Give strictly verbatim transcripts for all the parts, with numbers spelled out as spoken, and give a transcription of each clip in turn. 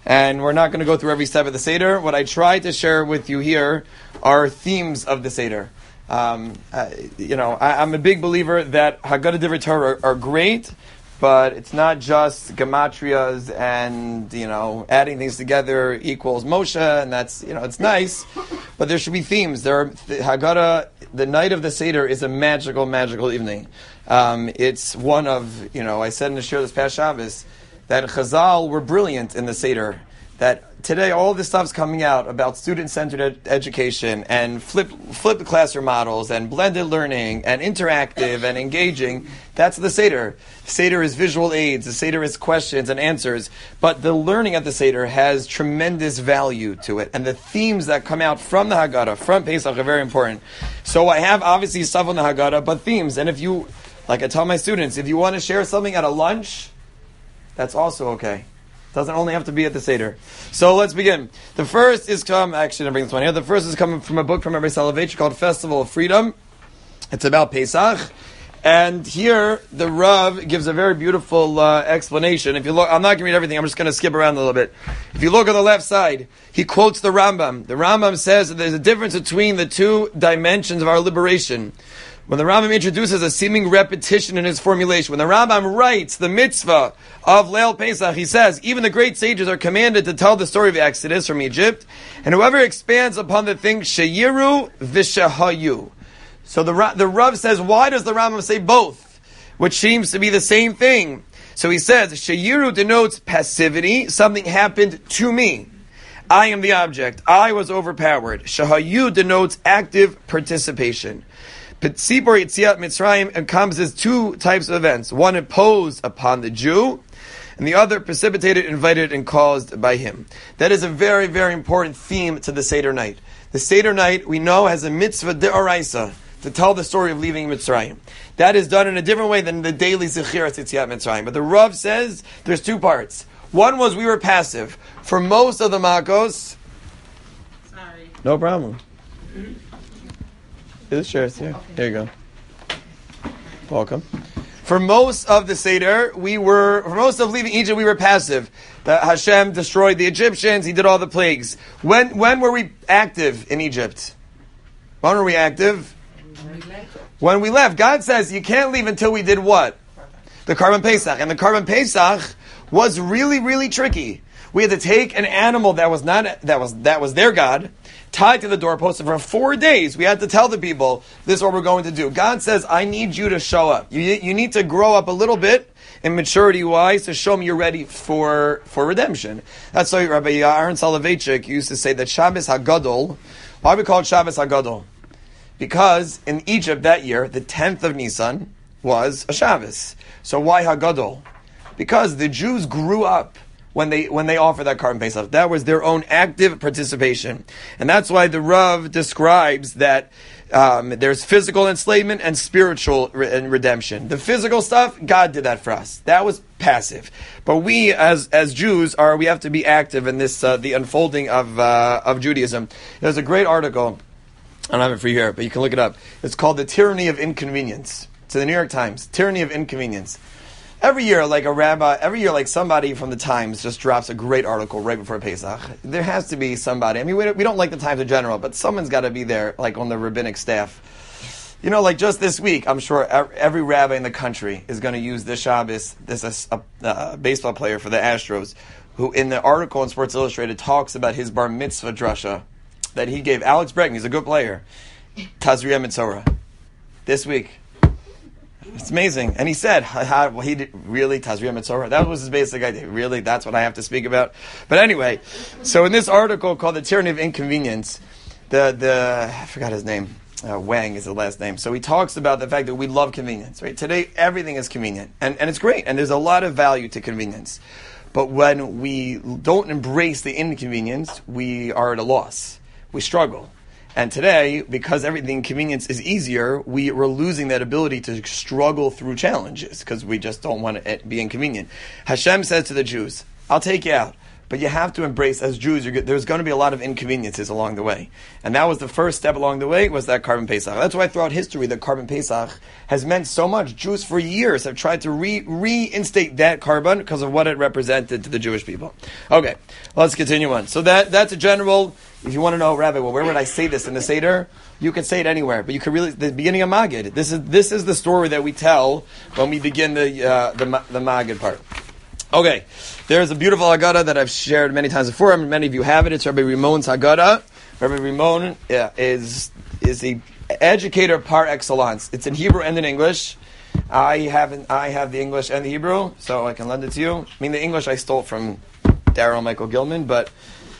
And we're not going to go through every step of the Seder. What I try to share with you here are themes of the Seder. Um, uh, you know, I, I'm a big believer that Haggadah Divrei Torah are, are great, but it's not just gematrias and, you know, adding things together equals Moshe, and that's, you know, it's nice, but there should be themes. There are, the Haggadah, the night of the Seder is a magical, magical evening. Um, it's one of, you know, I said in the shir this past Shabbos, that Chazal were brilliant in the Seder. That today all this stuff's coming out about student-centered ed- education and flip flip classroom models and blended learning and interactive and engaging. That's the Seder. The Seder is visual aids. The Seder is questions and answers. But the learning at the Seder has tremendous value to it. And the themes that come out from the Haggadah, from Pesach, are very important. So I have obviously stuff on the Haggadah, but themes. And if you, like I tell my students, if you want to share something at a lunch, that's also okay. Doesn't only have to be at the Seder. So let's begin. The first is come, actually, I bring this one here. The first is coming from a book from Rabbi Soloveitchik called Festival of Freedom. It's about Pesach. And here, the Rav gives a very beautiful uh, explanation. If you look, I'm not going to read everything, I'm just going to skip around a little bit. If you look on the left side, he quotes the Rambam. The Rambam says that there's a difference between the two dimensions of our liberation. When the Rambam introduces a seeming repetition in his formulation, when the Rambam writes the mitzvah of Leil Pesach, he says, even the great sages are commanded to tell the story of the Exodus from Egypt, and whoever expands upon the thing, sheyiru v'shehayu. So the, the Rav says, why does the Rambam say both? Which seems to be the same thing. So he says, sheyiru denotes passivity, something happened to me. I am the object. I was overpowered. Shehayu denotes active participation. Tzibor Yetziat Mitzrayim encompasses two types of events. One imposed upon the Jew, and the other precipitated, invited, and caused by him. That is a very, very important theme to the Seder night. The Seder night, we know, has a mitzvah de'oraisa, to tell the story of leaving Mitzrayim. That is done in a different way than the daily Zechiras Yetziat Mitzrayim. But the Rav says there's two parts. One was we were passive. For most of the Makos... Sorry. No problem. Here's the chairs here. Okay. Here you go. Welcome. For most of the Seder, we were, for most of leaving Egypt, we were passive. The Hashem destroyed the Egyptians, He did all the plagues. When when were we active in Egypt? When were we active? When we left. God says you can't leave until we did what? The Karban Pesach. And the Karban Pesach was really, really tricky. We had to take an animal that was not, that was, that was their God, tied to the doorpost, and for four days we had to tell the people, this is what we're going to do. God says, I need you to show up. You, you need to grow up a little bit in maturity-wise to show me you're ready for, for redemption. That's why Rabbi Aaron Soloveitchik used to say that Shabbos HaGadol, why we call it Shabbos HaGadol? Because in Egypt that year, the tenth of Nisan was a Shabbos. So why HaGadol? Because the Jews grew up when they when they offer that Karban Pesach. That was their own active participation. And that's why the Rav describes that um, there's physical enslavement and spiritual re- and redemption. The physical stuff, God did that for us. That was passive. But we, as as Jews, are we have to be active in this, uh, the unfolding of uh, of Judaism. There's a great article, I don't have it for you here, but you can look it up. It's called The Tyranny of Inconvenience. It's in the New York Times. Tyranny of Inconvenience. Every year, like a rabbi, every year, like somebody from the Times just drops a great article right before Pesach. There has to be somebody. I mean, we don't, we don't like the Times in general, but someone's got to be there, like on the rabbinic staff. You know, like just this week, I'm sure every rabbi in the country is going to use this Shabbos. There's a, a, a baseball player for the Astros who, in the article in Sports Illustrated, talks about his bar mitzvah drasha that he gave. Alex Bregman, he's a good player. Tazria Mitzorah. This week. It's amazing. And he said, how, well, he did, really, Tazria Mitzorah? That was his basic idea. Really? That's what I have to speak about? But anyway, so in this article called The Tyranny of Inconvenience, the, the I forgot his name. Uh, Wang is the last name. So he talks about the fact that we love convenience, right? Today, everything is convenient. And, and it's great. And there's a lot of value to convenience. But when we don't embrace the inconvenience, we are at a loss. We struggle. And today, because everything convenience is easier, we we're losing that ability to struggle through challenges because we just don't want to be inconvenient. Hashem says to the Jews, I'll take you out, but you have to embrace, as Jews, you're, there's going to be a lot of inconveniences along the way. And that was the first step along the way, was that Karban Pesach. That's why throughout history, the Karban Pesach has meant so much. Jews for years have tried to re- reinstate that Karban because of what it represented to the Jewish people. Okay, let's continue on. So that that's a general, if you want to know, Rabbi, well, where would I say this in the Seder? You could say it anywhere, but you could really, the beginning of Magid. This is this is the story that we tell when we begin the uh, the, the Magid part. Okay, there's a beautiful Haggadah that I've shared many times before. I mean, many of you have it. It's Rabbi Rimon's Haggadah. Rabbi Rimon yeah, is is a educator par excellence. It's in Hebrew and in English. I have I have the English and the Hebrew, so I can lend it to you. I mean, the English I stole from Daryl Michael Gilman, but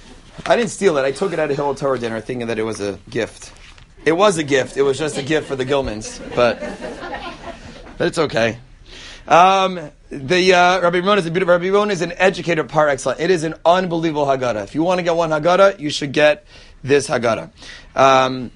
I didn't steal it. I took it at a Hillel Torah dinner, thinking that it was a gift. It was a gift. It was just a gift for the Gilmans, but but it's okay. Um, the uh, Rabbi Rimon is a beautiful. Rabbi Rimon is an educator par excellence. It is an unbelievable Haggadah. If you want to get one Haggadah, you should get this Haggadah. Um,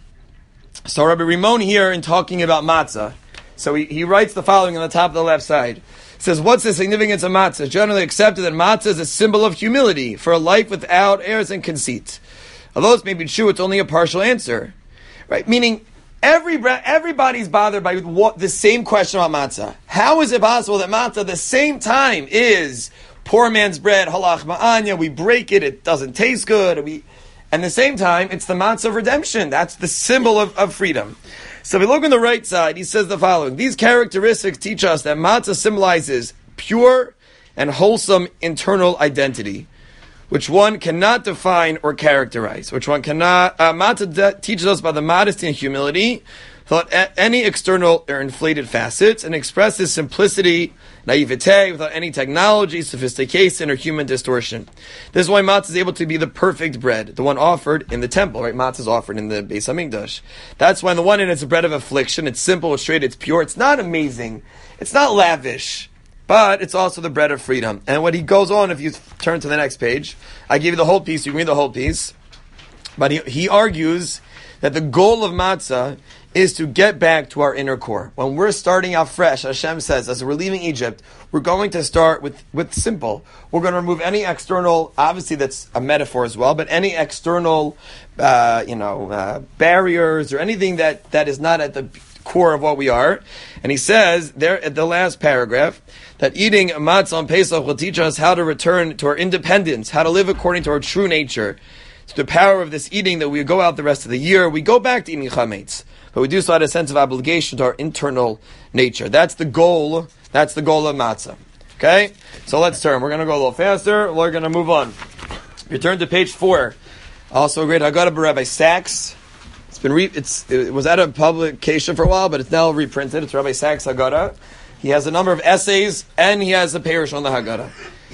so Rabbi Rimon here, in talking about matzah, so he, he writes the following on the top of the left side. It says, "What's the significance of matzah? It's generally accepted that matzah is a symbol of humility for a life without airs and conceit. Although this may be true, it's only a partial answer, right? Meaning." Every, everybody's bothered by what, the same question about matzah. How is it possible that matzah at the same time is poor man's bread, halach ma'anya, we break it, it doesn't taste good, we, and at the same time, it's the matzah of redemption. That's the symbol of, of freedom. So if we look on the right side, he says the following: these characteristics teach us that matzah symbolizes pure and wholesome internal identity, which one cannot define or characterize, which one cannot, uh, matzah de- teaches us about the modesty and humility, without a- any external or inflated facets, and expresses simplicity, naivete, without any technology, sophistication, or human distortion. This is why matzah is able to be the perfect bread, the one offered in the temple, right? Matzah is offered in the Beis HaMikdash. That's why on the one hand it's a bread of affliction, it's simple, it's straight, it's pure, it's not amazing, it's not lavish, but it's also the bread of freedom. And what he goes on, if you turn to the next page, I give you the whole piece, you can read the whole piece. But he, he argues that the goal of matzah is to get back to our inner core. When we're starting out fresh, Hashem says, as we're leaving Egypt, we're going to start with, with simple. We're going to remove any external, obviously that's a metaphor as well, but any external, uh, you know, uh, barriers or anything that, that is not at the core of what we are. And he says there at the last paragraph that eating matzah on Pesach will teach us how to return to our independence, how to live according to our true nature. To the power of this eating that we go out the rest of the year, we go back to eating chametz, but we do so out of a sense of obligation to our internal nature. That's the goal. That's the goal of matzah. Okay, so let's turn. We're going to go a little faster. We're going to move on. You turn to page four. Also a great Haggadah by Rabbi Sachs. It's been re- it's it was out of publication for a while, but it's now reprinted. It's Rabbi Sachs Haggadah. He has a number of essays, and he has a parish on the Haggadah.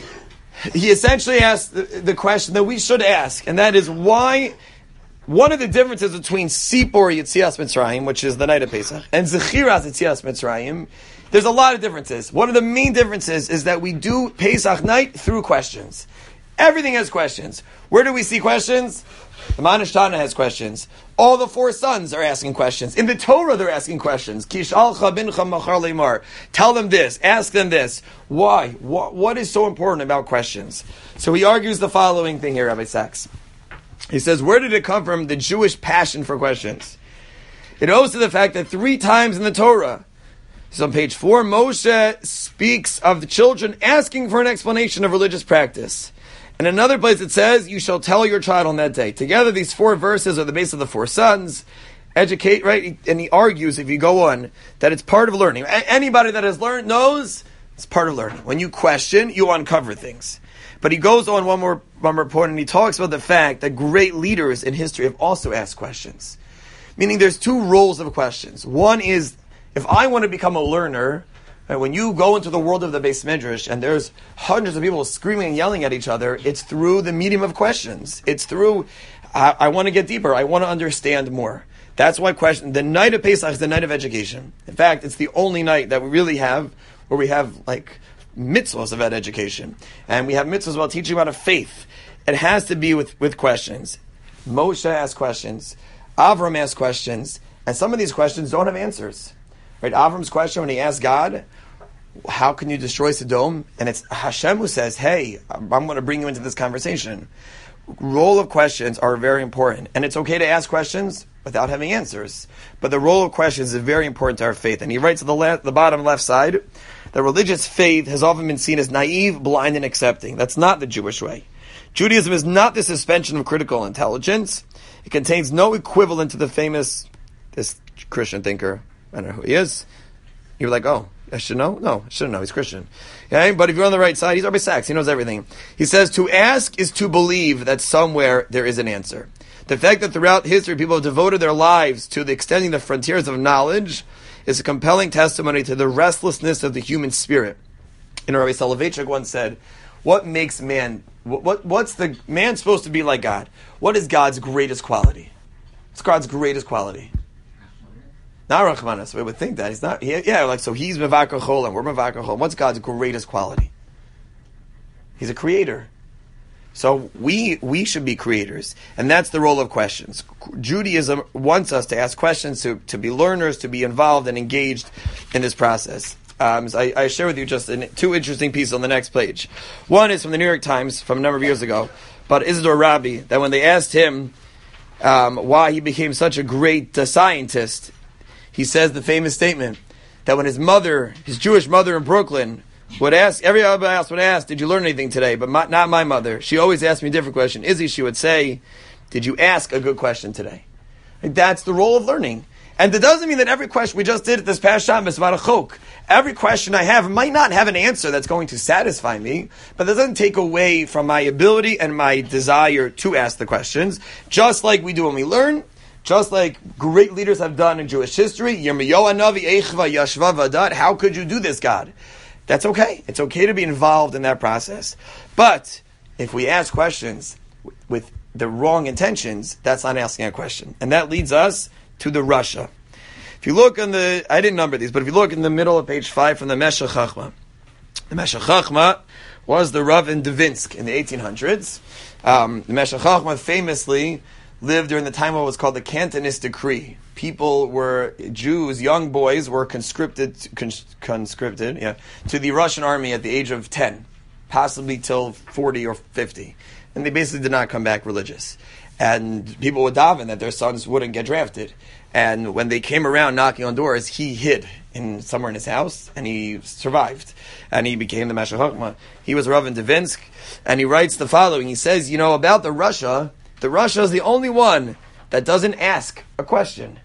He essentially asked the, the question that we should ask, and that is why one of the differences between Sipor Yetzias Mitzrayim, which is the night of Pesach, and Zechiras Yetzias Mitzrayim, there's a lot of differences. One of the main differences is that we do Pesach night through questions. Everything has questions. Where do we see questions? The Manishtana has questions. All the four sons are asking questions. In the Torah, they're asking questions. Kishalcha bincha machar leimar. Tell them this. Ask them this. Why? What, what is so important about questions? So he argues the following thing here, Rabbi Sachs. He says, where did it come from, the Jewish passion for questions? It owes to the fact that three times in the Torah, so on page four, Moshe speaks of the children asking for an explanation of religious practice. And another place it says, you shall tell your child on that day. Together, these four verses are the base of the four sons. Educate, right? And he argues, if you go on, that it's part of learning. A- anybody that has learned knows it's part of learning. When you question, you uncover things. But he goes on one more, one more point, and he talks about the fact that great leaders in history have also asked questions. Meaning there's two roles of questions. One is, if I want to become a learner, right, when you go into the world of the Beis Midrash and there's hundreds of people screaming and yelling at each other, it's through the medium of questions. It's through, I, I want to get deeper. I want to understand more. That's why question. The night of Pesach is the night of education. In fact, it's the only night that we really have where we have like mitzvahs about education. And we have mitzvahs about teaching about a faith. It has to be with, with questions. Moshe asked questions. Avram asked questions. And some of these questions don't have answers. Right? Avram's question when he asked God, how can you destroy Sodom? And it's Hashem who says, hey, I'm going to bring you into this conversation. Role of questions are very important. And it's okay to ask questions without having answers. But the role of questions is very important to our faith. And he writes at the, left, the bottom left side that religious faith has often been seen as naive, blind, and accepting. That's not the Jewish way. Judaism is not the suspension of critical intelligence. It contains no equivalent to the famous, this Christian thinker, I don't know who he is. You're like, oh, I should know? No, I shouldn't know. He's Christian. Okay? But if you're on the right side, he's Rabbi Sachs. He knows everything. He says, to ask is to believe that somewhere there is an answer. The fact that throughout history people have devoted their lives to the extending the frontiers of knowledge is a compelling testimony to the restlessness of the human spirit. You know, Rabbi Soloveitchik once said, what makes man, what, what what's the, man supposed to be like God? What is God's greatest quality? What's God's greatest quality? Not Rachmanas. We would think that. He's not, he, yeah, like, so he's Mevakar Cholam, we're Mevakar Cholam. What's God's greatest quality? He's a creator. So we we should be creators. And that's the role of questions. Judaism wants us to ask questions, to, to be learners, to be involved and engaged in this process. Um, so I, I share with you just an, two interesting pieces on the next page. One is from the New York Times from a number of years ago, about Isidore Rabi, that when they asked him um, why he became such a great uh, scientist, he says the famous statement that when his mother, his Jewish mother in Brooklyn, would ask, everybody else would ask, did you learn anything today? But my, not my mother. She always asked me a different question. Izzy, she would say, did you ask a good question today? Like, that's the role of learning. And it doesn't mean that every question, we just did it this past Shabbos about a chok. Every question I have might not have an answer that's going to satisfy me, but that doesn't take away from my ability and my desire to ask the questions. Just like we do when we learn, just like great leaders have done in Jewish history. Yirmiyahu Hanavi Eichva Yashva Vadat. How could you do this, God? That's okay. It's okay to be involved in that process. But if we ask questions with the wrong intentions, that's not asking a question. And that leads us to the Russia. If you look on the, I didn't number these, but if you look in the middle of page five from the Meshech Chachma, the Meshech Chachma was the Rav in Dvinsk in the eighteen hundreds. Um, the Meshech Chachma famously lived during the time of what was called the Cantonist Decree. People were, Jews, young boys were conscripted, cons, conscripted yeah, to the Russian army at the age of ten, possibly till forty or fifty. And they basically did not come back religious. And people would daven that their sons wouldn't get drafted. And when they came around knocking on doors, he hid in somewhere in his house, and he survived. And he became the Meshech Chachma. He was Rav in Dvinsk, and he writes the following. He says, you know, about the Russia, the Russia is the only one that doesn't ask a question.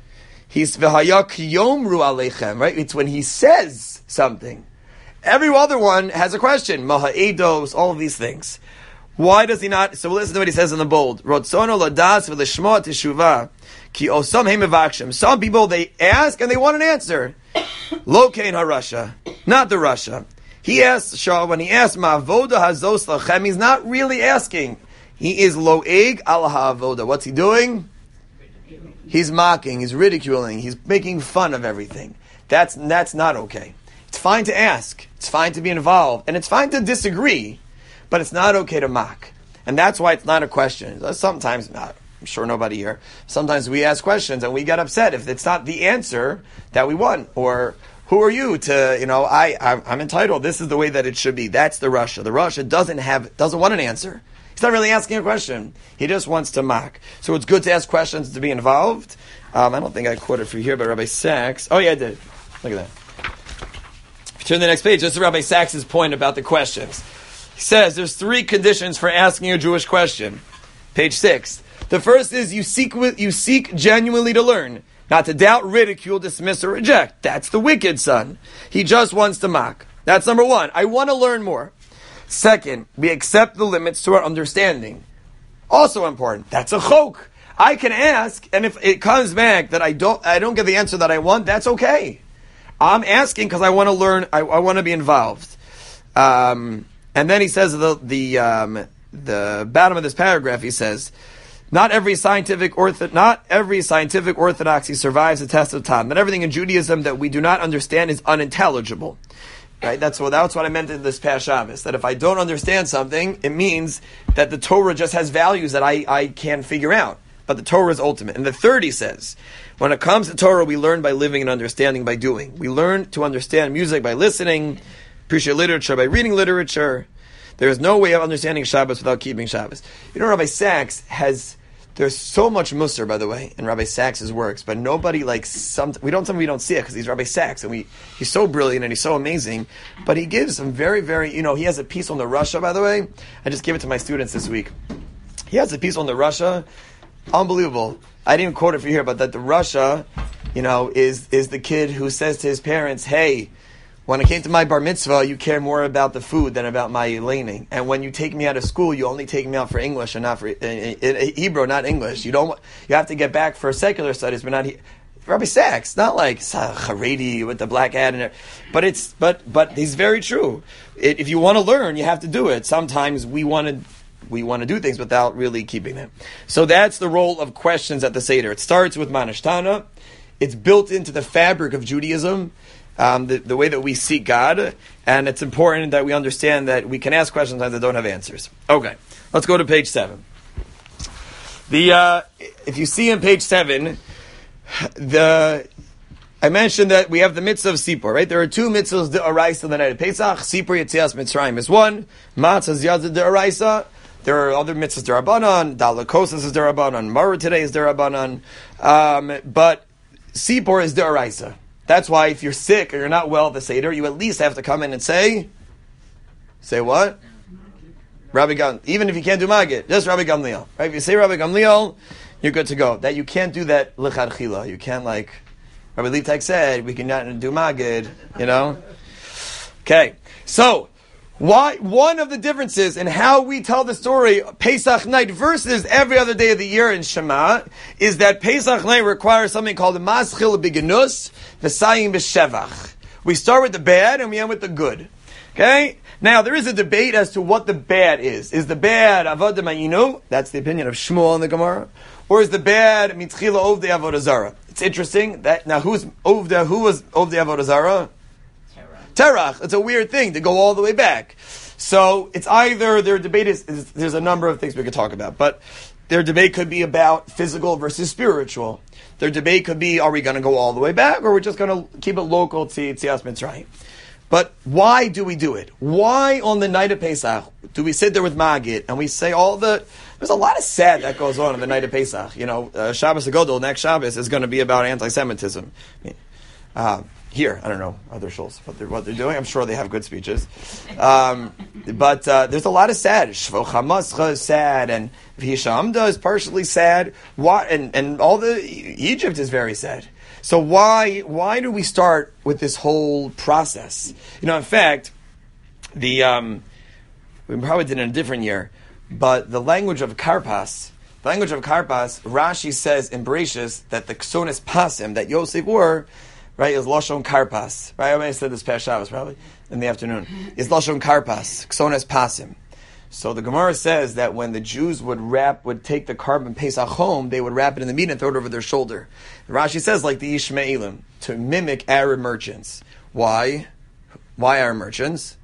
He's v'hayak yomru aleichem, right? It's when he says something. Every other one has a question. Maha'edos, all of these things. Why does he not? So listen to what he says in the bold. Rotzono ladas v'lishma teshuvah ki osam heimevakshim. Some people, they ask and they want an answer. Lo kein harasha, not the Russia. He asks, Shah, when he asks ma'avoda hazos lachem, he's not really asking. He is lo'eg al ha'avoda. What's he doing? He's mocking, he's ridiculing, he's making fun of everything. That's that's not okay. It's fine to ask, it's fine to be involved, and it's fine to disagree, but it's not okay to mock. And that's why it's not a question. Sometimes, not, I'm sure nobody here, sometimes we ask questions and we get upset if it's not the answer that we want, or who are you to, you know, I, I'm, I'm entitled, this is the way that it should be. That's the Russia. The Russia doesn't have, doesn't want an answer. He's not really asking a question. He just wants to mock. So it's good to ask questions, to be involved. Um, I don't think I quoted for you here, but Rabbi Sachs. Oh, yeah, I did. Look at that. If you turn to the next page, this is Rabbi Sachs' point about the questions. He says there's three conditions for asking a Jewish question. Page six. The first is you seek you seek genuinely to learn, not to doubt, ridicule, dismiss, or reject. That's the wicked son. He just wants to mock. That's number one. I want to learn more. Second, we accept the limits to our understanding. Also important. That's a chok. I can ask, and if it comes back that I don't, I don't get the answer that I want, that's okay. I'm asking because I want to learn. I, I want to be involved. Um, and then he says the the um, the bottom of this paragraph. He says, not every scientific ortho, not every scientific orthodoxy survives the test of time. Not everything in Judaism that we do not understand is unintelligible. Right? That's what, that's what I meant in this past Shabbos. That if I don't understand something, it means that the Torah just has values that I, I can't figure out. but the Torah is ultimate. And the third, he says, when it comes to Torah, we learn by living and understanding by doing. We learn to understand music by listening, appreciate literature by reading literature. There is no way of understanding Shabbos without keeping Shabbos. You know, Rabbi Sachs has, there's so much Musar, by the way, in Rabbi Sachs' works, but nobody like, some, we don't, we don't see it because he's Rabbi Sachs, and we, he's so brilliant and he's so amazing, but he gives some very, very, you know, he has a piece on the Russia, by the way. I just gave it to my students this week. He has a piece on the Russia, unbelievable. I didn't quote it for here, but that the Russia, you know, is is the kid who says to his parents, hey, when I came to my bar mitzvah, you care more about the food than about my laning. And when you take me out of school, you only take me out for English and not for uh, uh, Hebrew, not English. You don't. You have to get back for secular studies, but not he, Rabbi Sachs. Not like Haredi with the black hat and everything. But it's but but he's very true. It, if you want to learn, you have to do it. Sometimes we want to. We want to do things without really keeping them. So that's the role of questions at the Seder. It starts with Manashtana. It's built into the fabric of Judaism, um, the, the way that we seek God. And it's important that we understand that we can ask questions and that don't have answers. Okay, let's go to page seven. The uh, if you see on page seven, the I mentioned that we have the mitzvah of Sipur, right? There are two mitzvahs d'oraisa on the night of Pesach. Sipur Yetzias Mitzrayim is one. Matzah Ziyazah d'oraisa. There are other mitzvahs d'Rabbanan, Dalakosas is d'Rabbanan, Marah today is d'Rabbanan, um, but Sipur is d'Oraisa. That's why if you're sick or you're not well at the Seder, you at least have to come in and say, say what? Rabbi Gamliel. Even if you can't do Magid, just Rabbi Gamliel. Right? If you say Rabbi Gamliel, you're good to go. That you can't do that l'chadchila. You can't like, Rabbi Litek said, we cannot do Magid, you know? Okay, so, Why one of the differences in how we tell the story Pesach night versus every other day of the year in Shema is that Pesach night requires something called the Maschil B'Genus V'Sayim B'Shevach. We start with the bad and we end with the good. Okay? Now there is a debate as to what the bad is. Is the bad Avodah Mayinu? That's the opinion of Shmuel in the Gemara. Or is the bad Mitchila Ovdei Avodah Zarah? It's interesting that now who's Ovdei? Who was Ovdei Avodah Zarah? Terach. It's a weird thing to go all the way back. So it's either their debate is, is there's a number of things we could talk about, but their debate could be about physical versus spiritual. Their debate could be, are we going to go all the way back, or we're just going to keep it local to Yetzias Mitzrayim? But why do we do it? Why on the night of Pesach do we sit there with Magid and we say all the? There's a lot of sad that goes on on the night of Pesach. You know, uh, Shabbos Hagodol next Shabbos is going to be about anti-Semitism. Uh, Here, I don't know other shuls what they're what they're doing. I'm sure they have good speeches, um, but uh, there's a lot of sad. Shvo Chamascha is sad, and Hishamda is partially sad. Why? And and all the Egypt is very sad. So why why do we start with this whole process? You know, in fact, the um, we probably did it in a different year, but the language of Karpas, the language of Karpas, Rashi says in Bereshis that the Ksonis Pasim that Yosef wore. Right, is Lashon Karpas. Right, I may have said this past Shabbos probably in the afternoon. Is Lashon Karpas, Ksones Pasim. So the Gemara says that when the Jews would wrap, would take the carbon Pesach home, they would wrap it in the meat and throw it over their shoulder. Rashi says like the Ishmaelim to mimic Arab merchants. Why? Why Arab merchants?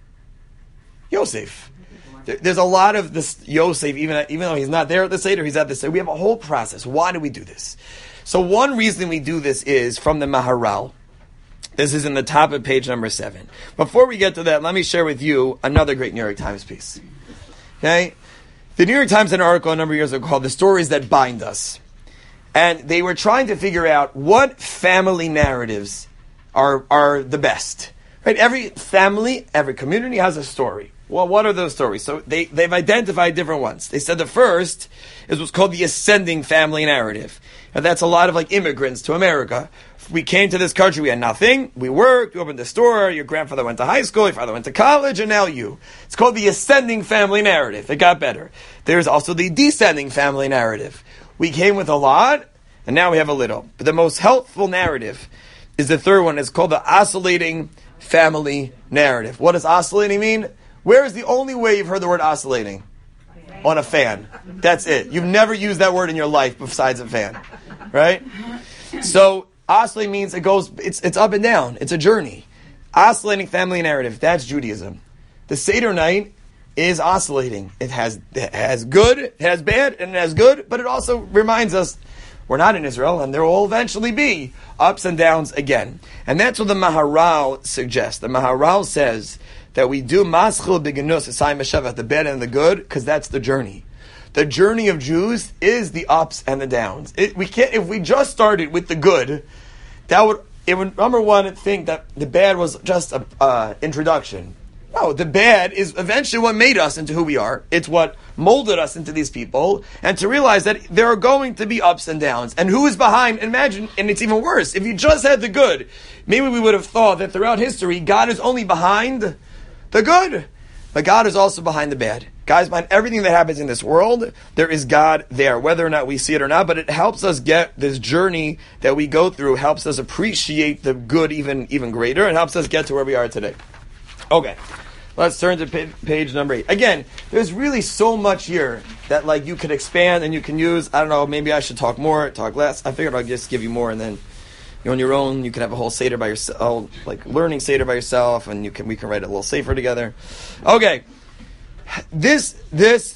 Yosef. There, there's a lot of this Yosef, even even though he's not there at the Seder, he's at the Seder. We have a whole process. Why do we do this? So one reason we do this is from the Maharal. This is in the top of page number seven. Before we get to that, let me share with you another great New York Times piece. Okay? The New York Times had an article a number of years ago called The Stories That Bind Us. And they were trying to figure out what family narratives are, are the best. Right? Every family, every community has a story. Well, what are those stories? So they, they've identified different ones. They said the first is what's called the ascending family narrative. And that's a lot of like immigrants to America. We came to this country, we had nothing, we worked, we opened a store, your grandfather went to high school, your father went to college, and now you. It's called the ascending family narrative. It got better. There's also the descending family narrative. We came with a lot, and now we have a little. But the most helpful narrative is the third one. It's called the oscillating family narrative. What does oscillating mean? Where is the only way you've heard the word oscillating? On a fan. That's it. You've never used that word in your life besides a fan. Right? So, oscillating means it goes, it's it's up and down. It's a journey. Oscillating family narrative, that's Judaism. The Seder night is oscillating. It has it has good, it has bad, and it has good, but it also reminds us we're not in Israel, and there will eventually be ups and downs again. And that's what the Maharal suggests. The Maharal says that we do maschil b'genus asayim b'shavat, the bad and the good, because that's the journey. The journey of Jews is the ups and the downs. It, we can't, if we just started with the good, that would, it would, number one, think that the bad was just an uh, introduction. No, the bad is eventually what made us into who we are. It's what molded us into these people. And to realize that there are going to be ups and downs. And who is behind? Imagine, and it's even worse. If you just had the good, maybe we would have thought that throughout history, God is only behind the good. But God is also behind the bad. Guys, behind everything that happens in this world, there is God there, whether or not we see it or not. But it helps us get this journey that we go through, helps us appreciate the good even, even greater, and helps us get to where we are today. Okay, let's turn to page, page number eight. Again, there's really so much here that like you could expand and you can use. I don't know, maybe I should talk more, talk less. I figured I'd just give you more, and then you're on your own. You can have a whole Seder by yourself, like learning Seder by yourself, and you can we can write a little Sefer together. Okay, this this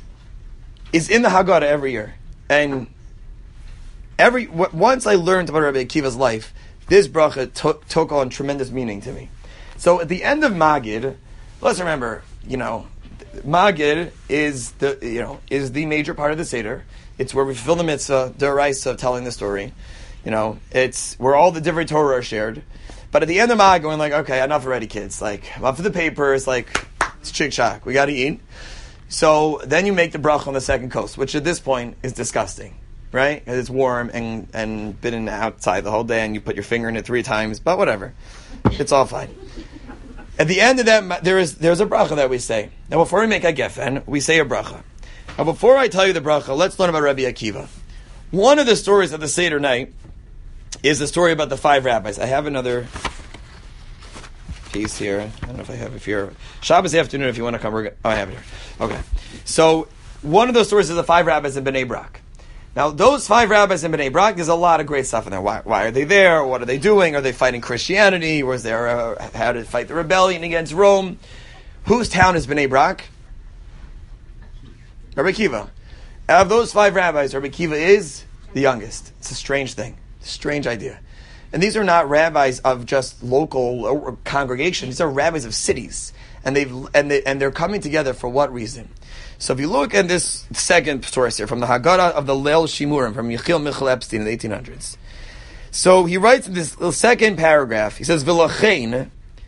is in the Haggadah every year, and every w- once I learned about Rabbi Akiva's life, this bracha took took on tremendous meaning to me. So at the end of Magid, let's remember, you know, Magid is the you know is the major part of the Seder. It's where we fulfill the mitzvah, the Oraisa of telling the story. You know, it's where all the different Torah are shared. But at the end of Magid, going like, okay, enough already, kids. Like, I'm up for the papers. Like, it's chick chock. We got to eat. So then you make the bracha on the second coast, which at this point is disgusting, right? Because it's warm and and been outside the whole day, and you put your finger in it three times. But whatever, it's all fine. At the end of that, there is there's a bracha that we say. Now, before we make a gefen, we say a bracha. Now, before I tell you the bracha, let's learn about Rabbi Akiva. One of the stories of the Seder night is the story about the five rabbis. I have another piece here. I don't know if I have it here. Shabbos afternoon, if you want to come. We're go- oh, I have it here. Okay. So, one of those stories is the five rabbis in Bnei Brak. Now, those five rabbis in Bnei Brak, there's a lot of great stuff in there. Why, why are they there? What are they doing? Are they fighting Christianity? Was there uh, how to fight the rebellion against Rome? Whose town is Bnei Brak? Rabbi Akiva. Out of those five rabbis, Rabbi Akiva is the youngest. It's a strange thing. Strange idea. And these are not rabbis of just local congregations. These are rabbis of cities. And they've and they and they're coming together for what reason? So if you look at this second source here from the Haggadah of the Leil Shimurim from Yechiel Michal Epstein in the eighteen hundreds. So he writes in this second paragraph, he says, V'lachein,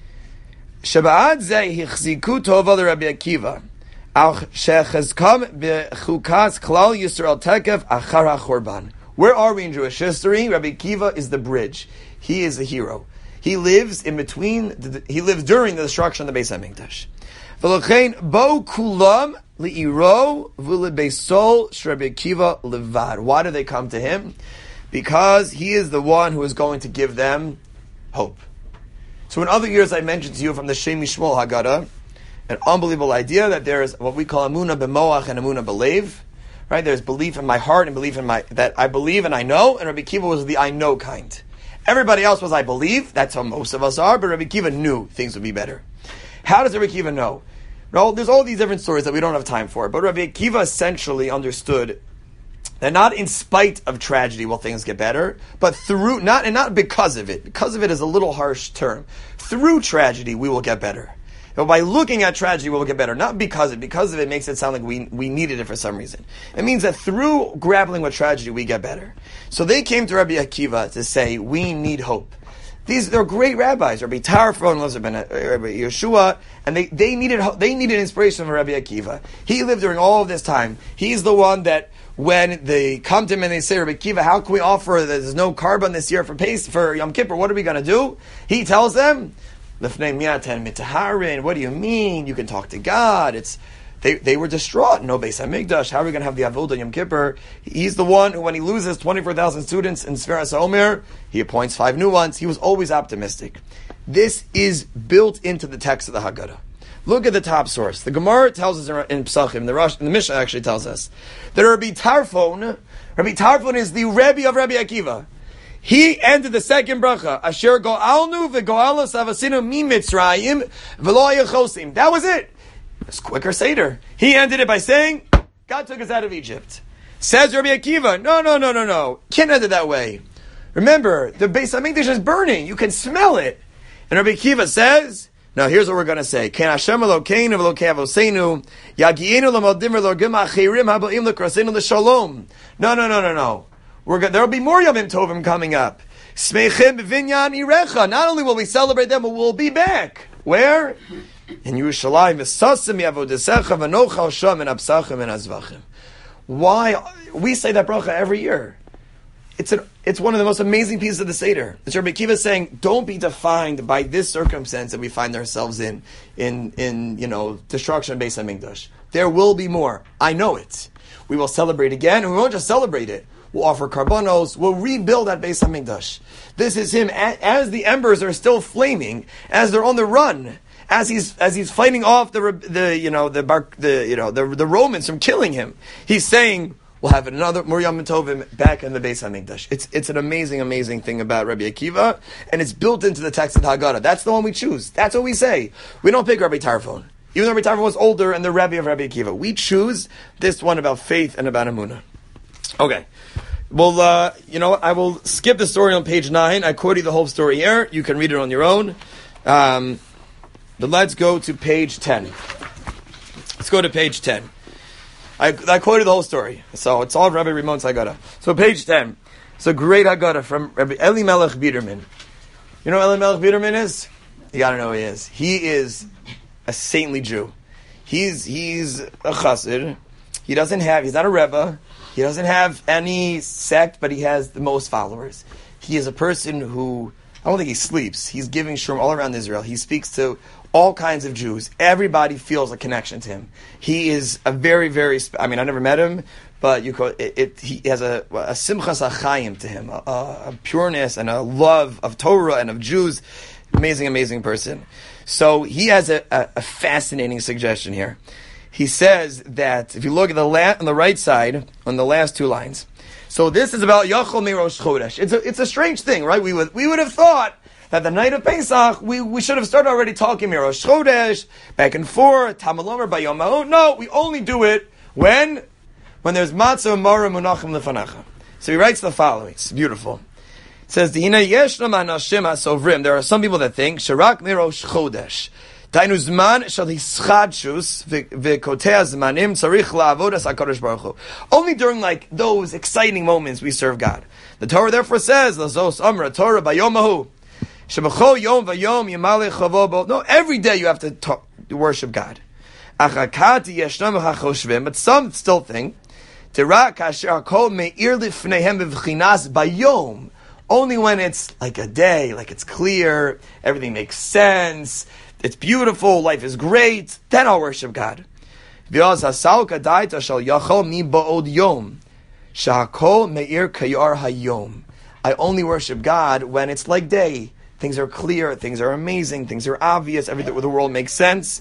Shabbat zeh hichziku tova l'Rabbi Akiva, ach shechazkam b'chukas klal Yisrael tekev achar ha'chorban. Where are we in Jewish history? Rabbi Akiva is the bridge. He is the hero. He lives in between, the, he lives during the destruction of the Beis HaMikdash. V'lachein bo kulam li'iro v'lebeisol sh'Rabbi Akiva levad. Why do they come to him? Because he is the one who is going to give them hope. So in other years I mentioned to you from the Shem Mishmol Haggadah, an unbelievable idea that there is what we call Amunah b'moach and Amunah b'lev. Right? There's belief in my heart and belief in my, that I believe and I know, and Rabbi Akiva was the I know kind. Everybody else was I believe, that's how most of us are, but Rabbi Akiva knew things would be better. How does Rabbi Akiva know? Well, there's all these different stories that we don't have time for, but Rabbi Akiva essentially understood that not in spite of tragedy will things get better, but through, not, and not because of it. Because of it is a little harsh term. Through tragedy we will get better. But by looking at tragedy, we'll get better. Not because of it. Because of it makes it sound like we we needed it for some reason. It means that through grappling with tragedy, we get better. So they came to Rabbi Akiva to say, we need hope. These they're great rabbis, Rabbi Tarfon, Rabbi Yeshua, and they, they needed they needed inspiration from Rabbi Akiva. He lived during all of this time. He's the one that when they come to him and they say, Rabbi Akiva, how can we offer? There's no carbon this year for Pesach, for Yom Kippur. What are we going to do? He tells them, Lefnei miatan mitaharin. What do you mean? You can talk to God. It's they they were distraught. No Beis HaMikdash. How are we going to have the Avodah Yom Kippur? He's the one who, when he loses twenty-four thousand students in Sferas HaOmer, he appoints five new ones. He was always optimistic. This is built into the text of the Haggadah. Look at the top source. The Gemara tells us in Pesachim, the Rosh, the Mishnah actually tells us that Rabbi Tarfon, Rabbi Tarfon is the Rebbe of Rabbi Akiva. He ended the second bracha. Asher go'alnu v'go'alos avasinu mi Mitzrayim v'lo yachosim. That was it. It's quicker Seder. He ended it by saying, God took us out of Egypt. Says Rabbi Akiva, no, no, no, no, no. Can't end it that way. Remember, the Beis HaMikdash is burning. You can smell it. And Rabbi Akiva says, now here's what we're going to say. Ken Hashem Elokeinu v'Elokei Avosenu Yagienu l'modim v'lorgim achirim habaim l'krasenu l'shalom. No, no, no, no, no. We're go- There'll be more Yomim Tovim coming up. Smeichim b'vinyan irecha. Not only will we celebrate them, but we'll be back. Where? In Yerushalayim. V'sasim yavodesecha v'nochal sham and absachim and azvachim. Why? We say that bracha every year. It's an, it's one of the most amazing pieces of the Seder. It's Rabbi Akiva saying, don't be defined by this circumstance that we find ourselves in, in, in you know, destruction of Beis HaMikdash. There will be more. I know it. We will celebrate again, and we won't just celebrate it. We'll offer karbanos. We'll rebuild that Beis HaMikdash. This is him, as the embers are still flaming, as they're on the run, as he's as he's fighting off the the you know the the you know the the Romans from killing him. He's saying, we'll have another more Yom Tovim back in the Beis HaMikdash. It's it's an amazing, amazing thing about Rabbi Akiva, and it's built into the text of the Haggadah. That's the one we choose. That's what we say. We don't pick Rabbi Tarfon. Even though Rabbi Tarfon was older and the Rabbi of Rabbi Akiva. We choose this one about faith and about Emunah. Okay. Well, uh, you know, I will skip the story on page nine. I quoted the whole story here. You can read it on your own. Um, but let's go to page ten. Let's go to page ten. I, I quoted the whole story, so it's all Rabbi Rimon's Haggadah. So page ten. It's a great Haggadah from Rabbi Eli Melech Biderman. You know what Eli Melech Biderman is? You gotta know who he is. He is a saintly Jew. He's he's a chassid. He doesn't have, he's not a rebbe. He doesn't have any sect, but he has the most followers. He is a person who, I don't think he sleeps. He's giving shurim all around Israel. He speaks to all kinds of Jews. Everybody feels a connection to him. He is a very, very, I mean, I never met him, but you call it, it he has a, a simchas achayim to him, a, a pureness and a love of Torah and of Jews. Amazing, amazing person. So he has a, a, a fascinating suggestion here. He says that if you look at the la- on the right side, on the last two lines, so this is about Yachol Mirosh Chodesh. It's a, it's a strange thing, right? We would, we would have thought that the night of Pesach, we, we should have started already talking Mirosh Chodesh, back and forth, Tamalomer Bayom Ha'od. No, we only do it when, when there's Matzah, Mara, Munachim Lefanacha. So he writes the following. It's beautiful. It says, Dihina Yeshna Manashim HaSovrim. There are some people that think, Sharak Mirosh Chodesh. Dainu zman shel hischadshus v'kotea zmanim tzarich la'avodas HaKadosh Baruch Hu. Only during like those exciting moments we serve God. The Torah therefore says, Lazos Amra Torah Bayom Ha'od. Shebecho Yom Vayom Yimale Chavo Bo. No, every day you have to talk, worship God. Achakati Yeshnam HaChoshvim. But some still think, Tera kasher hakol me'ir lifneihem b'vchinas Bayom. Only when it's like a day, like it's clear, everything makes sense, it's beautiful, life is great, then I'll worship God. I only worship God when it's like day. Things are clear, things are amazing, things are obvious, everything with the world makes sense.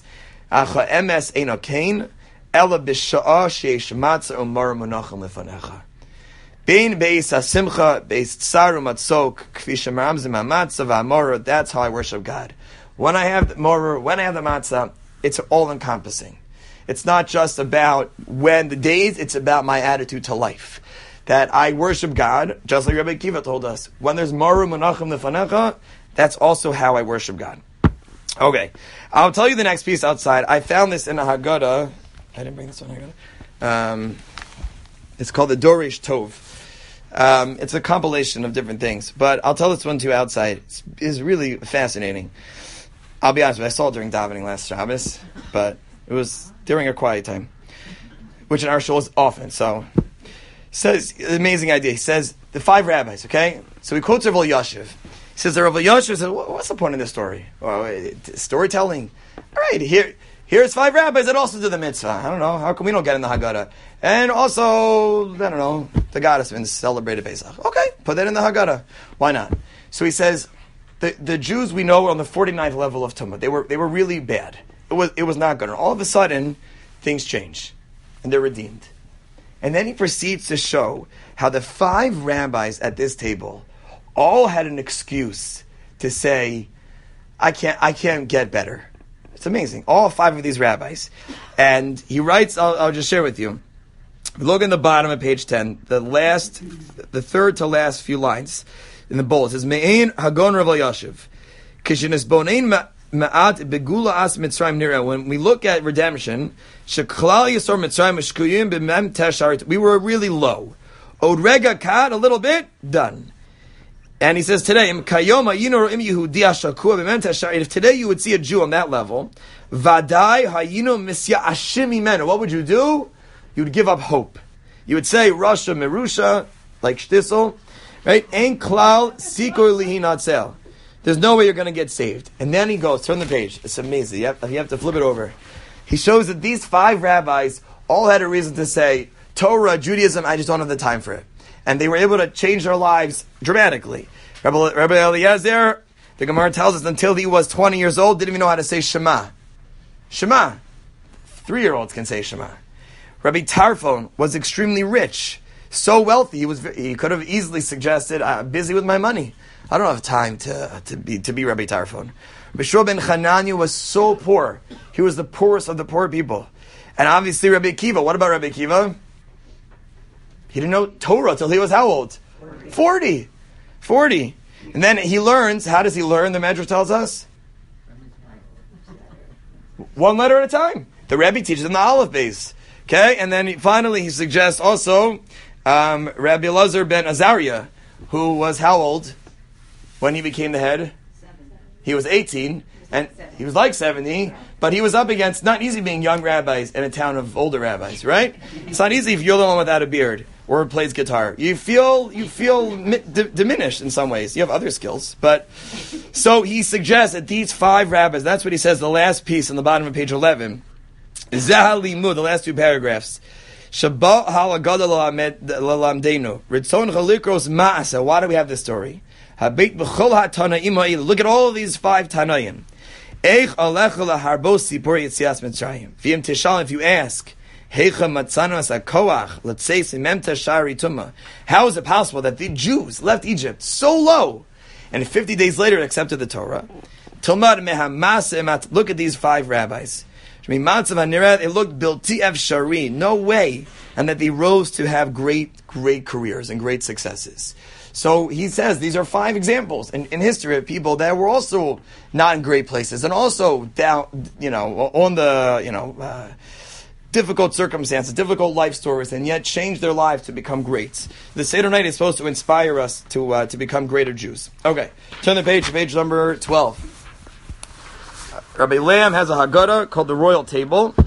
Bein beis hasimcha, beis tsaru matzok, kfi shemaramzim hamatzah v'hamorah. That's how I worship God. When I have the morah, when I have the matzah, it's all encompassing. It's not just about when the days; it's about my attitude to life. That I worship God, just like Rabbi Akiva told us. When there's morah munachim lefanecha, that's also how I worship God. Okay, I'll tell you the next piece outside. I found this in a Haggadah. I didn't bring this one. Haggadah. Um, it's called the Dorish Tov. Um, it's a compilation of different things, but I'll tell this one to you outside. It's, it's really fascinating. I'll be honest with you, I saw it during davening last Shabbos, but it was during a quiet time, which in our show is often. So, he says, amazing idea. He says, the five rabbis, okay? So he quotes Rav Elyashiv. He says, the Rav Elyashiv says, what's the point of this story? Well, it, storytelling. All right, here, here's five rabbis that also do the mitzvah. I don't know, how come we don't get in the Haggadah? And also, I don't know, the goddess been celebrated Pesach. Okay, put that in the Haggadah. Why not? So he says, the, the Jews we know were on the forty-ninth level of Tumah. They were they were really bad. It was it was not good. And all of a sudden, things change, and they're redeemed. And then he proceeds to show how the five rabbis at this table all had an excuse to say, I can't I can't get better. It's amazing. All five of these rabbis. And he writes, I'll, I'll just share with you. Look in the bottom of page ten, the last, the third to last few lines in the bold. It says, Me'ein Hagon Rav Yashiv. Kishinis Bonein Ma'at Begula As Mitzrayim Nira. When we look at redemption, Sheklal Yisor Mitzrayim Shkuyim B'mem Tesharit. We were really low. Od Rega Kad, a little bit, done. And he says today, if today you would see a Jew on that level, what would you do? You would give up hope. You would say, Rasha Merusha, like Shtisel, right? Ein klal sikor lihi natzel. There's no way you're going to get saved. And then he goes, turn the page. It's amazing. You have, you have to flip it over. He shows that these five rabbis all had a reason to say, Torah, Judaism, I just don't have the time for it. And they were able to change their lives dramatically. Rabbi, Rabbi Eliezer, the Gemara tells us, until he was twenty years old, didn't even know how to say Shema. Shema. Three-year-olds can say Shema. Rabbi Tarfon was extremely rich, so wealthy, he was he could have easily suggested, I'm busy with my money. I don't have time to, to be to be Rabbi Tarfon. Rabbi Shua ben Chananya was so poor. He was the poorest of the poor people. And obviously Rabbi Akiva, what about Rabbi Akiva? He didn't know Torah until he was how old? Forty. Forty. And then he learns, how does he learn, the Medrash tells us? One letter at a time. The Rebbe teaches him the Aleph base. Okay, and then he, finally he suggests also um, Rabbi Elazar ben Azariah, who was how old when he became the head? He was eighteen, and he was like seventy, but he was up against, not easy being young rabbis in a town of older rabbis, right? It's not easy if you're the one without a beard or plays guitar. You feel you feel mi- d- diminished in some ways. You have other skills, but so he suggests that these five rabbis. That's what he says. The last piece on the bottom of page eleven. Zahalimu, the last two paragraphs. Shabbat halagada lalamdenu. Ritzon chalikros ma'asa. Why do we have this story? Habeit b'chol ha'tanaim. Look at all of these five tanaim. Eich alecha laharbos sipur yitzias mitzrayim. V'im tishal, if you ask, heicha matzanos hakoach, let's say simem tashari tuma. How is it possible that the Jews left Egypt so low, and fifty days later accepted the Torah? Tilmad mehamasa emat. Look at these five rabbis. It looked bilti efshari, no way, and that they rose to have great, great careers and great successes. So he says these are five examples in, in history of people that were also not in great places and also down, you know, on the, you know, uh, difficult circumstances, difficult life stories, and yet changed their lives to become greats. The Seder night is supposed to inspire us to uh, to become greater Jews. Okay, turn the page to page number twelve. Rabbi Lamb has a Haggadah called the Royal Table.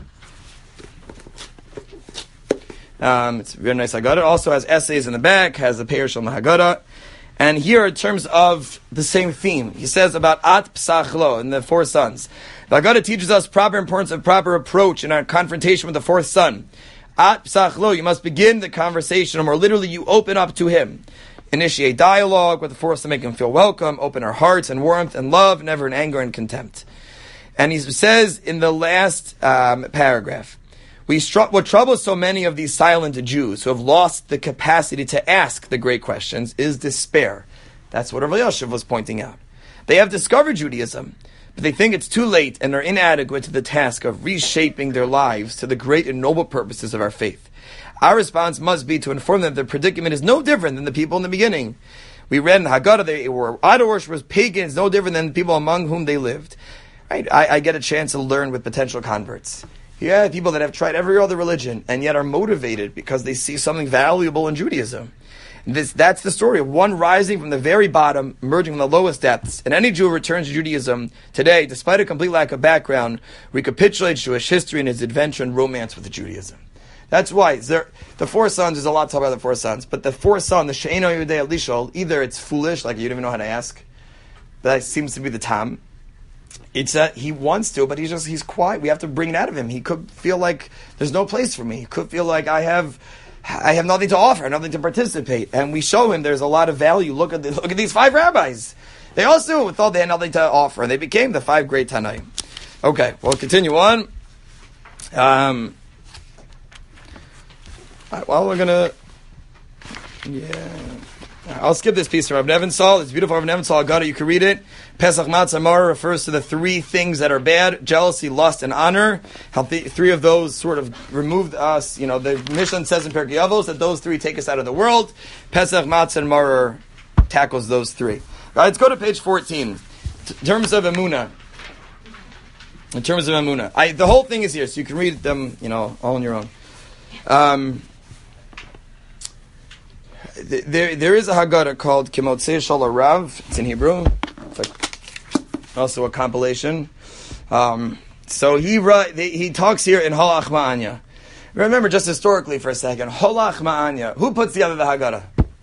Um, it's a very nice Haggadah. It also has essays in the back, has a parish on the Haggadah. And here, in terms of the same theme, he says about At Psach Lo and the four sons. The Haggadah teaches us proper importance of proper approach in our confrontation with the fourth son. At Psach Lo, you must begin the conversation, or more literally, you open up to him. Initiate dialogue with the fourth to make him feel welcome, open our hearts and warmth and love, never in anger and contempt. And he says in the last um, paragraph, we str- what troubles so many of these silent Jews who have lost the capacity to ask the great questions is despair. That's what Rav Yashiv was pointing out. They have discovered Judaism, but they think it's too late and are inadequate to the task of reshaping their lives to the great and noble purposes of our faith. Our response must be to inform them that the predicament is no different than the people in the beginning. We read in the Haggadah they were idol worshippers, pagans, no different than the people among whom they lived. Right? I, I get a chance to learn with potential converts. Yeah, people that have tried every other religion and yet are motivated because they see something valuable in Judaism. This, that's the story of one rising from the very bottom, emerging from the lowest depths. And any Jew who returns to Judaism today, despite a complete lack of background, recapitulates Jewish history and his adventure and romance with Judaism. That's why there, the four sons, there's a lot to talk about the four sons, but the fourth son, the She'eno Yudei Lishol, either it's foolish, like you don't even know how to ask, that seems to be the tam. It's that he wants to, but he's just, he's quiet. We have to bring it out of him. He could feel like there's no place for me. He could feel like I have, I have nothing to offer, nothing to participate. And we show him there's a lot of value. Look at the, look at these five rabbis. They also thought they had nothing to offer, and they became the five great Tanaim. Okay, we'll continue on. Um, all right, well, we're gonna, yeah. I'll skip this piece from Rav Nebenzahl. It's beautiful. Rav Nebenzahl Agada. You can read it. Pesach Matzah Maror refers to the three things that are bad: jealousy, lust, and honor. How th- three of those sort of removed us. You know, the Mishnah says in Pirkei Avos that those three take us out of the world. Pesach Matzah and Maror tackles those three. All right, let's go to page fourteen. T- in terms of Emunah. In terms of Emunah, I, the whole thing is here, so you can read them. You know, all on your own. Um, There, there is a Haggadah called Kimotzei Shel Rav. It's in Hebrew. It's like also a compilation. Um, so he he talks here in Holach Ma'anya. Remember, just historically for a second, Holach Ma'anya. Who puts together the Haggadah?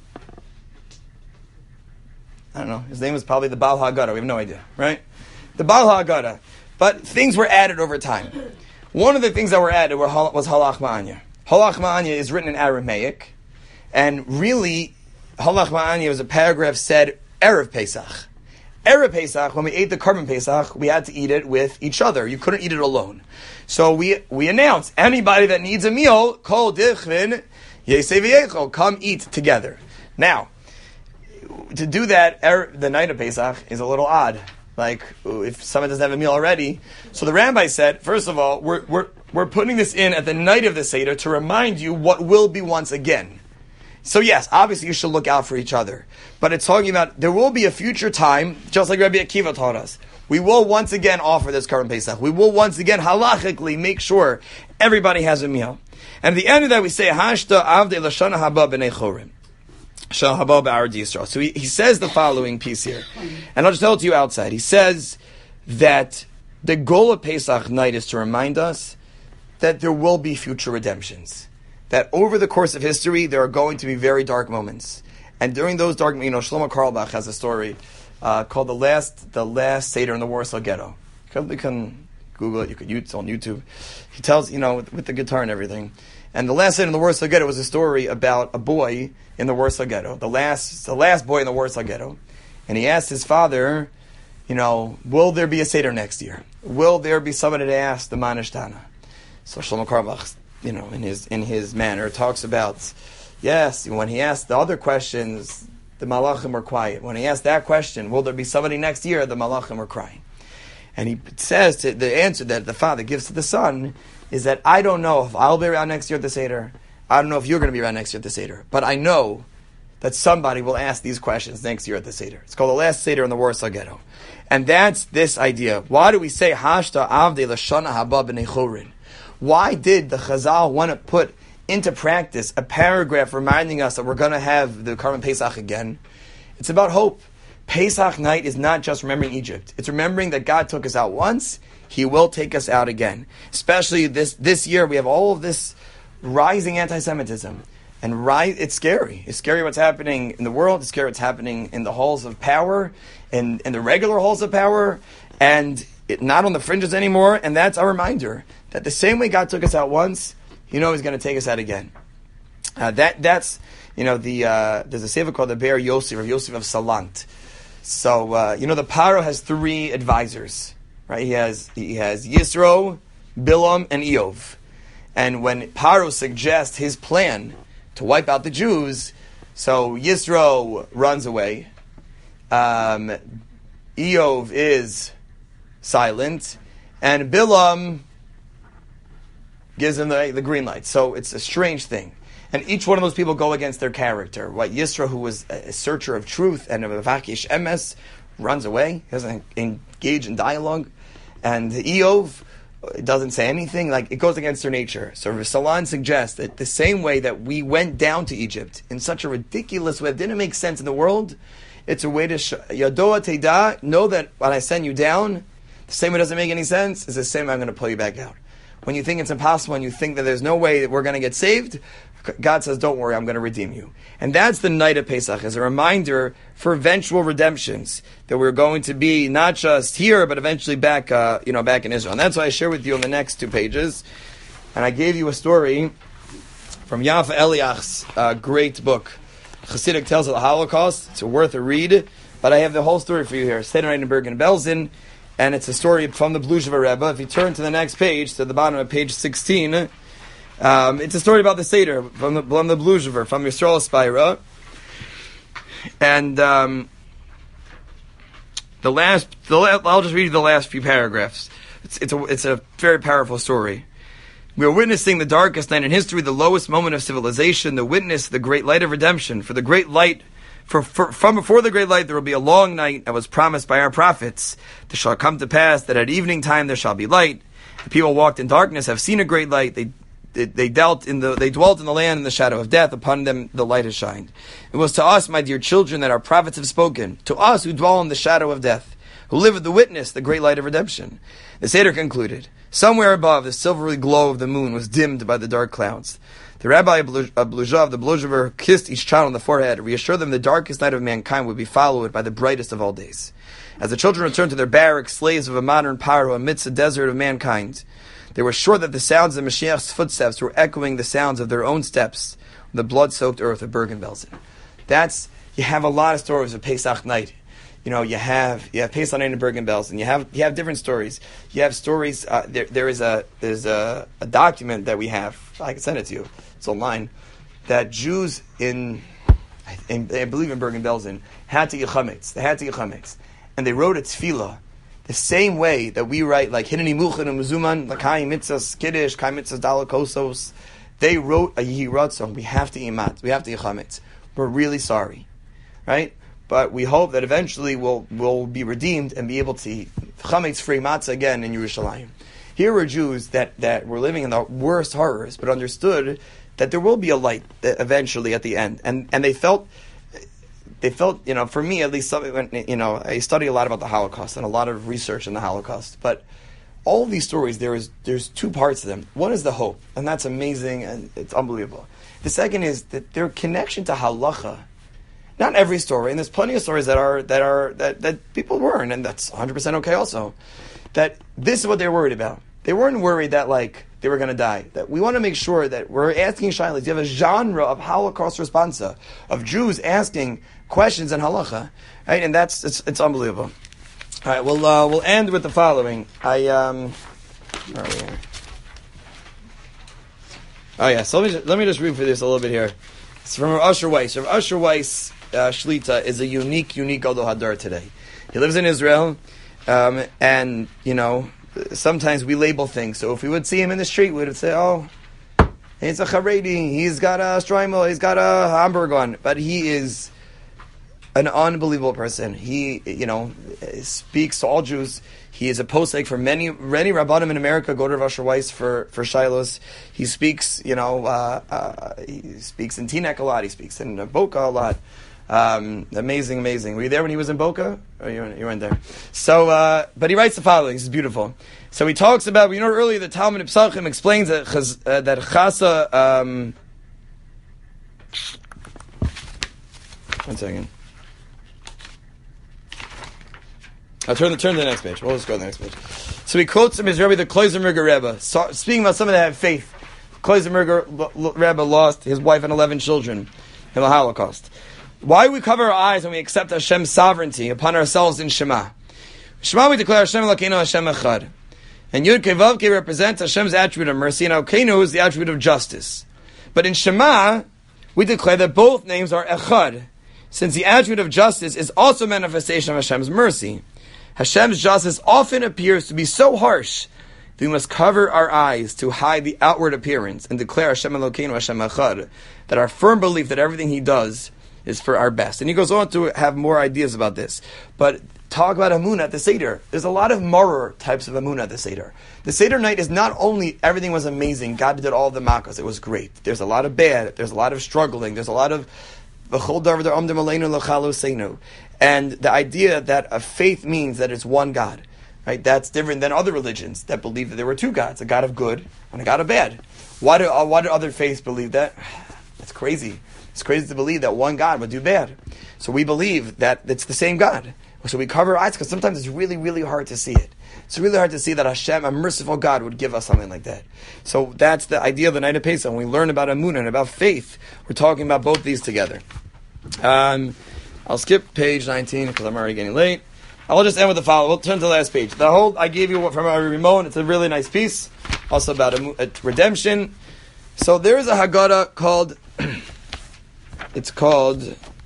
I don't know. His name was probably the Baal Haggadah. We have no idea, right? The Baal Haggadah. But things were added over time. One of the things that were added were, was Holach Ma'anya. Holach Ma'anya is written in Aramaic. And really, Holach Ma'anya was a paragraph said, Erev Pesach. Erev Pesach, when we ate the Korban Pesach, we had to eat it with each other. You couldn't eat it alone. So we we announced, anybody that needs a meal, Kol Dichvin, Yesei V'yecho, come eat together. Now, to do that, er, the night of Pesach is a little odd. Like, if someone doesn't have a meal already. So the rabbi said, first of all, we're, we're, we're putting this in at the night of the Seder to remind you what will be once again. So yes, obviously you should look out for each other. But it's talking about, there will be a future time, just like Rabbi Akiva taught us. We will once again offer this Korban Pesach. We will once again halachically make sure everybody has a meal. And at the end of that we say, Hashta Avdei Lashana Haba B'nei Chorim. Shal Haba B'Arad Yisrael. So he, he says the following piece here. And I'll just tell it to you outside. He says that the goal of Pesach night is to remind us that there will be future redemptions. That over the course of history, there are going to be very dark moments. And during those dark, you know, Shlomo Carlebach has a story uh, called the last the last Seder in the Warsaw Ghetto. You can Google it, you could use it on YouTube. He tells, you know, with, with the guitar and everything. And the last Seder in the Warsaw Ghetto was a story about a boy in the Warsaw Ghetto. The last the last boy in the Warsaw Ghetto. And he asked his father, you know, will there be a Seder next year? Will there be somebody to ask the Manishtana? So Shlomo Carlebach, you know, in his in his manner, talks about, yes, when he asked the other questions, the Malachim were quiet. When he asked that question, will there be somebody next year, the Malachim were crying. And he says, to, the answer that the father gives to the son is that I don't know if I'll be around next year at the Seder. I don't know if you're going to be around next year at the Seder. But I know that somebody will ask these questions next year at the Seder. It's called the last Seder in the Warsaw Ghetto. And that's this idea. Why do we say, Hashta Avdei Lashana Haba B'nei Chorin? Why did the Chazal want to put into practice a paragraph reminding us that we're going to have the Korban Pesach again? It's about hope. Pesach night is not just remembering Egypt. It's remembering that God took us out once, He will take us out again. Especially this this year, we have all of this rising anti-Semitism. And rise, it's scary. It's scary what's happening in the world. It's scary what's happening in the halls of power, in, in the regular halls of power, and it, not on the fringes anymore. And that's our reminder that the same way God took us out once, you know He's going to take us out again. Uh, that that's you know the uh, there's a sefer called the Be'er Yosef, or Yosef of Salant. So uh, you know the Paro has three advisors, right? He has he has Yisro, Bilam, and Eov. And when Paro suggests his plan to wipe out the Jews, so Yisro runs away. Um, Eov is silent, and Bilam gives him the, the green light. So it's a strange thing. And each one of those people go against their character. Right? Yisro, who was a searcher of truth and of Avakish Emes, runs away. He doesn't engage in dialogue. And Eov doesn't say anything. Like, it goes against their nature. So Salan suggests that the same way that we went down to Egypt in such a ridiculous way that didn't make sense in the world, it's a way to show, Yadoa Teda, know that when I send you down, the same way doesn't make any sense, is the same way I'm going to pull you back out. When you think it's impossible and you think that there's no way that we're going to get saved, God says, don't worry, I'm going to redeem you. And that's the night of Pesach, as a reminder for eventual redemptions, that we're going to be not just here, but eventually back, uh, you know, back in Israel. And that's why I share with you on the next two pages. And I gave you a story from Yafa Eliach's uh, great book, Hasidic Tales of the Holocaust. It's worth a read, but I have the whole story for you here. Seder night in Bergen-Belsen. And it's a story from the Bluzhever Rebbe. If you turn to the next page, to the bottom of page sixteen, um, it's a story about the Seder from the, from the Bluzhever, from Yisrael Spira. And um, the last, the la- I'll just read you the last few paragraphs. It's, it's, a, it's a very powerful story. We are witnessing the darkest night in history, the lowest moment of civilization, the witness, the great light of redemption. For the great light, for, for from before the great light, there will be a long night that was promised by our prophets. There shall come to pass that at evening time there shall be light. The people walked in darkness have seen a great light. They They, they dealt in the they dwelt in the land in the shadow of death. Upon them the light has shined. It was to us, my dear children, that our prophets have spoken. To us who dwell in the shadow of death, who live with the witness, the great light of redemption. The Seder concluded. Somewhere above, the silvery glow of the moon was dimmed by the dark clouds. The Rabbi of Bluzhav, the Bluzhaver, kissed each child on the forehead, reassured them the darkest night of mankind would be followed by the brightest of all days. As the children returned to their barracks, slaves of a modern Paro amidst the desert of mankind, they were sure that the sounds of Mashiach's footsteps were echoing the sounds of their own steps on the blood-soaked earth of Bergen-Belsen. That's, you have a lot of stories of Pesach night. You know, you have you have Pesach night in Bergen-Belsen. You have you have different stories. You have stories. Uh, there there is a there's a, a document that we have. I can send it to you. It's online. That Jews in, in I believe in Bergen-Belsen had to eat chametz. They had to eat chametz, and they wrote a tefillah the same way that we write, like Hineni Muchan and Muzuman, Lakayim Mitzvahs Kiddush, Kayim Mitzvahs Dalakosos. They wrote a Yehiratzon. We have to eat mat. We have to eat chametz. We're really sorry, right? But we hope that eventually we'll we'll be redeemed and be able to eat chametz free matzah again in Yerushalayim. Here were Jews that, that were living in the worst horrors, but understood that there will be a light eventually at the end, and and they felt. They felt, you know, for me at least, you know, I study a lot about the Holocaust and a lot of research in the Holocaust. But all of these stories, there is there's two parts to them. One is the hope, and that's amazing and it's unbelievable. The second is that their connection to halacha. Not every story, and there's plenty of stories that are that are that, that people weren't, and that's one hundred percent okay also. That this is what they're worried about. They weren't worried that like they were going to die. That we want to make sure that we're asking shaylas. You have a genre of Holocaust responsa of Jews asking questions in halacha, right? And that's it's, it's unbelievable. All right, we'll uh, we'll end with the following. I um, where are we here? Oh yeah, so let me just, let me just read for this a little bit here. It's from Rav Asher Weiss. Rav Asher Weiss uh, Shlita is a unique, unique Gadol Hadar today. He lives in Israel, um, and you know, sometimes we label things. So if we would see him in the street, we would say, "Oh, he's a Haredi. He's got a Streimel. He's got a Hamburg on." But he is an unbelievable person. He, you know, speaks to all Jews. He is a posek for many, many Rabbanim in America. Go to Rav Asher Weiss for, for Shilos. He speaks, you know, uh, uh, he speaks in Teaneck a lot. He speaks in Boca a lot. Um, amazing, amazing. Were you there when he was in Boca? Oh, you weren't, you weren't there. So, uh, but he writes the following. This is beautiful. So he talks about, you know, earlier the Talmud of Psachim explains that chaz, uh, that chasa. Um, one second. I'll turn the turn to the next page. We'll just go to the next page. So he quotes him as Rebbe, the Kloisenberger Rebbe, so, speaking about someone that had faith. Kloisenberger Rebbe lost his wife and eleven children in the Holocaust. Why do we cover our eyes when we accept Hashem's sovereignty upon ourselves in Shema? Shema, we declare Hashem Elokeinu Hashem Echad. And Yud Kei Vav Kei represents Hashem's attribute of mercy, and Elokeinu is the attribute of justice. But in Shema, we declare that both names are Echad, since the attribute of justice is also a manifestation of Hashem's mercy. Hashem's justice often appears to be so harsh that we must cover our eyes to hide the outward appearance and declare Hashem Elokeinu Hashem Echad, that our firm belief that everything He does is for our best. And he goes on to have more ideas about this. But talk about Amunah at the Seder. There's a lot of maror types of Amunah at the Seder. The Seder night is not only everything was amazing, God did all the makkos, it was great. There's a lot of bad, there's a lot of struggling, there's a lot of and the idea that a faith means that it's one God, right? That's different than other religions that believe that there were two gods, a God of good and a God of bad. Why do, uh, why do other faiths believe that? That's crazy. It's crazy to believe that one God would do bad. So we believe that it's the same God. So we cover our eyes because sometimes it's really, really hard to see it. It's really hard to see that Hashem, a merciful God, would give us something like that. So that's the idea of the night of Pesach. When we learn about Amunah and about faith, we're talking about both these together. Um, I'll skip page nineteen because I'm already getting late. I'll just end with the following. We'll turn to the last page. The whole I gave you from our Ramon. It's a really nice piece, also about a, a redemption. So there is a Haggadah called. It's called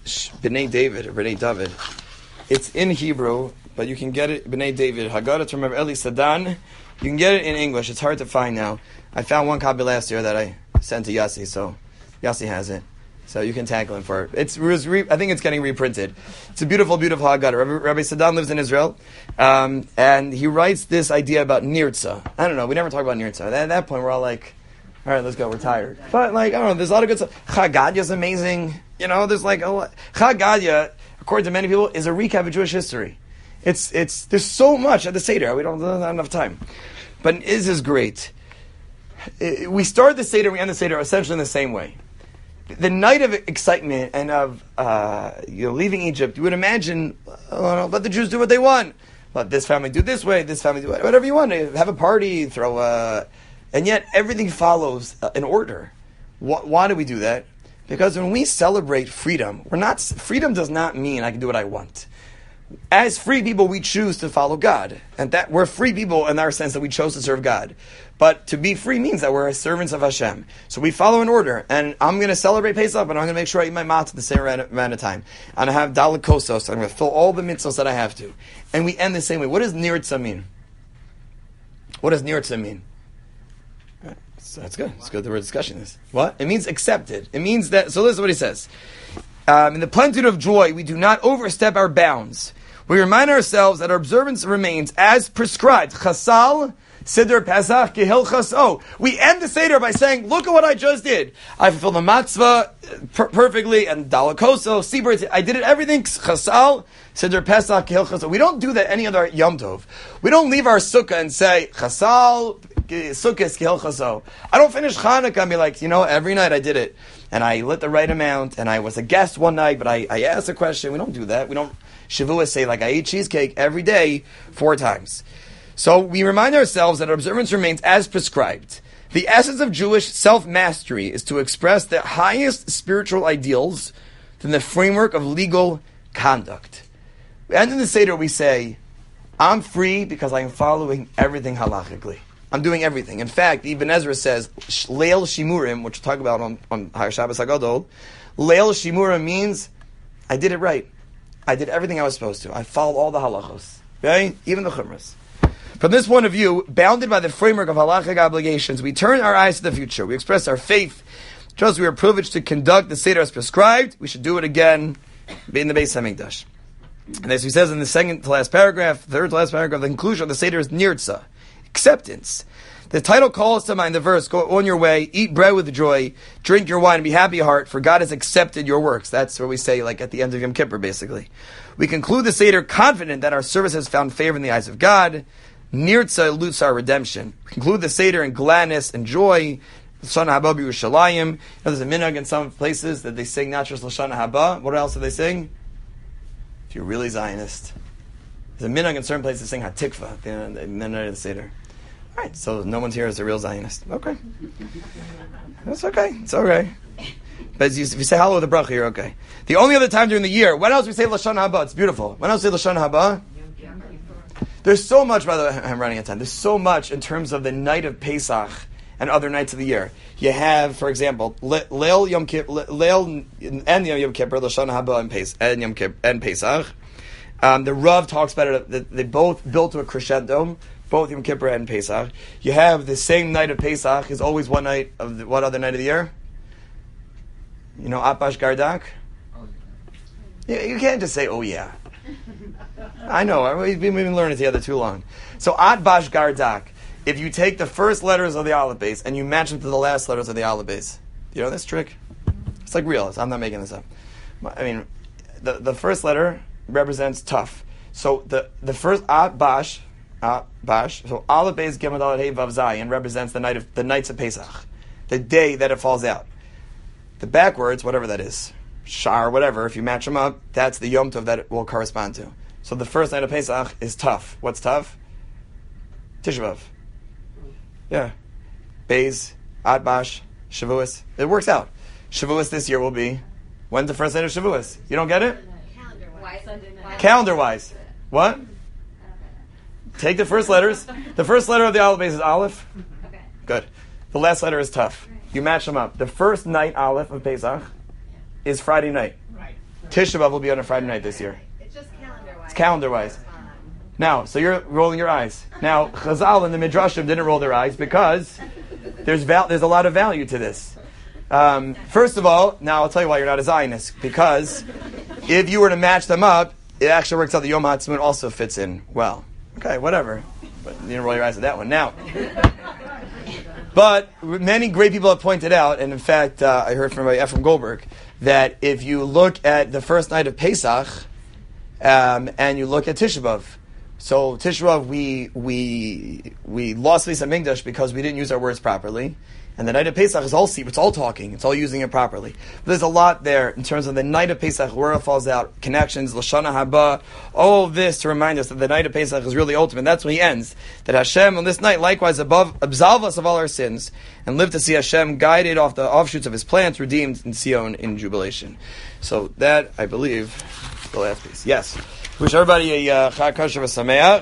B'nai David, or B'nai David. It's in Hebrew, but you can get it, B'nai David, Haggadah to Rav Eli Sadan. You can get it in English. It's hard to find now. I found one copy last year that I sent to Yossi, so Yossi has it. So you can tackle him for it. It's, re- I think it's getting reprinted. It's a beautiful, beautiful Haggadah. Rabbi, Rabbi Sadan lives in Israel, um, and he writes this idea about Nirtza. I don't know, we never talk about Nirtza. At that point, we're all like, all right, let's go, we're tired. But, like, I don't know, there's a lot of good stuff. Chag Gadya is amazing. You know, there's like a lot. Chag Gadya, according to many people, is a recap of Jewish history. It's, it's, there's so much at the Seder. We don't, don't have enough time. But this is great. It, we start the Seder, we end the Seder essentially in the same way. The night of excitement and of uh, you know, leaving Egypt, you would imagine, oh, let the Jews do what they want. Let this family do this way, this family do whatever you want. Have a party, throw a... And yet everything follows an order. Why, why do we do that? Because when we celebrate freedom, we're not. Freedom does not mean I can do what I want. As free people, we choose to follow God, and that we're free people in our sense that we chose to serve God. But to be free means that we're servants of Hashem. So we follow an order, and I'm going to celebrate Pesach, but I'm going to make sure I eat my matzah the same amount of time. I'm going to have dalet kosos. I'm going to fill all the mitzvahs that I have to. And we end the same way. What does nirtza mean? What does nirtza mean? So that's good. It's good that we're discussing this. What? It means accepted. It means that, so listen to what he says. Um, in the plenitude of joy, we do not overstep our bounds. We remind ourselves that our observance remains as prescribed. Chasal, Siddur Pesach, Gehilchas. Oh, we end the Seder by saying, look at what I just did. I fulfilled the matzvah per- perfectly, and Dalakoso, Sibur, I did it, everything. Chasal, Siddur Pesach, Gehilchas. We don't do that any other Yom Tov. We don't leave our sukkah and say, Chasal, Sukkah, Gehilchaso. I don't finish Hanukkah and be like, you know, every night I did it. And I lit the right amount, and I was a guest one night, but I, I asked a question. We don't do that. We don't, Shavuot say, like, I ate cheesecake every day four times. So we remind ourselves that our observance remains as prescribed. The essence of Jewish self-mastery is to express the highest spiritual ideals within the framework of legal conduct. And in the Seder we say, I'm free because I am following everything halachically. I'm doing everything. In fact, Ibn Ezra says, Leil Shimurim, which we'll talk about on, on Har Shabbos HaGadol, Leil Shimurim means, I did it right. I did everything I was supposed to. I followed all the halachos. Okay? Even the chumras. From this point of view, bounded by the framework of halachic obligations, we turn our eyes to the future. We express our faith. Just as we are privileged to conduct the Seder as prescribed, we should do it again in the Beis HaMikdash. And as he says in the second to last paragraph, third to last paragraph, the conclusion of the Seder is nirtza. Acceptance. The title calls to mind the verse, go on your way, eat bread with joy, drink your wine, and be happy heart, for God has accepted your works. That's what we say, like at the end of Yom Kippur, basically. We conclude the Seder confident that our service has found favor in the eyes of God. Nirtza eludes our redemption. We conclude the Seder in gladness and joy. Lashana Haba b'Yerushalayim. You know, there's a minhag in some places that they sing not just Lashana Haba. What else do they sing? If you're really Zionist. There's a minhag in certain places to sing Hatikva at the end of the Seder. All right, so no one's here is a real Zionist. Okay. That's okay. It's okay. But if you say hello with a bracha, you're okay. The only other time during the year, when else we say Lashana Haba? It's beautiful. When else we say Lashana Haba? There's so much, by the way, I'm running out of time. There's so much in terms of the night of Pesach and other nights of the year. You have, for example, Leil Yom Kippur, Leil and Yom Kippur, Lashana Haba and Pesach, and Yom Kippur and Pesach. Um, the Rav talks about it. That they both built to a crescendo, both Yom Kippur and Pesach. You have the same night of Pesach is always one night of the, what other night of the year? You know, Atbash Gardak. Yeah, you can't just say, "Oh yeah." I know, we've been, we've been learning together too long. So, Atbash Gardak, if you take the first letters of the Aleph base and you match them to the last letters of the Aleph base, you know this trick? It's like real, I'm not making this up. I mean, the, the first letter represents tough. So, the, the first Atbash, Atbash, so Aleph base Gimel Dalet Hey Vav Zayin represents the night of the nights of Pesach, the day that it falls out. The backwards, whatever that is, Shar, whatever, if you match them up, that's the Yom Tov that it will correspond to. So the first night of Pesach is tough. What's tough? Tisha B'Av. Yeah. Beis, Atbash, Shavuos. It works out. Shavuos this year will be, when's the first night of Shavuos? You don't get it? Calendar-wise. Calendar-wise. What? Take the first letters. The first letter of the Aleph base is Aleph. Okay. Good. The last letter is tough. You match them up. The first night Aleph of Pesach is Friday night. Right. Tisha B'Av will be on a Friday night this year. It's just calendar-wise. It's calendar-wise. Now, so you're rolling your eyes. Now, Chazal and the Midrashim didn't roll their eyes because there's val- there's a lot of value to this. Um, first of all, now I'll tell you why you're not a Zionist. Because if you were to match them up, it actually works out that Yom HaAtzmaut also fits in well. Okay, whatever. But you didn't roll your eyes at that one. Now, but many great people have pointed out, and in fact, uh, I heard from Rabbi Ephraim Goldberg, that if you look at the first night of Pesach, um, and you look at Tisha B'Av, so Tisha B'Av, we we we lost Beis Hamikdash because we didn't use our words properly. And the night of Pesach is all it's all talking, it's all using it properly. But there's a lot there in terms of the night of Pesach, where it falls out, connections, Lashana Haba, all of this to remind us that the night of Pesach is really ultimate. That's when he ends. That Hashem on this night likewise above absolve us of all our sins and live to see Hashem guided off the offshoots of his plans, redeemed in Sion in jubilation. So that, I believe, the last piece. Yes. Wish everybody a uh, Chag Kosher v'Sameach.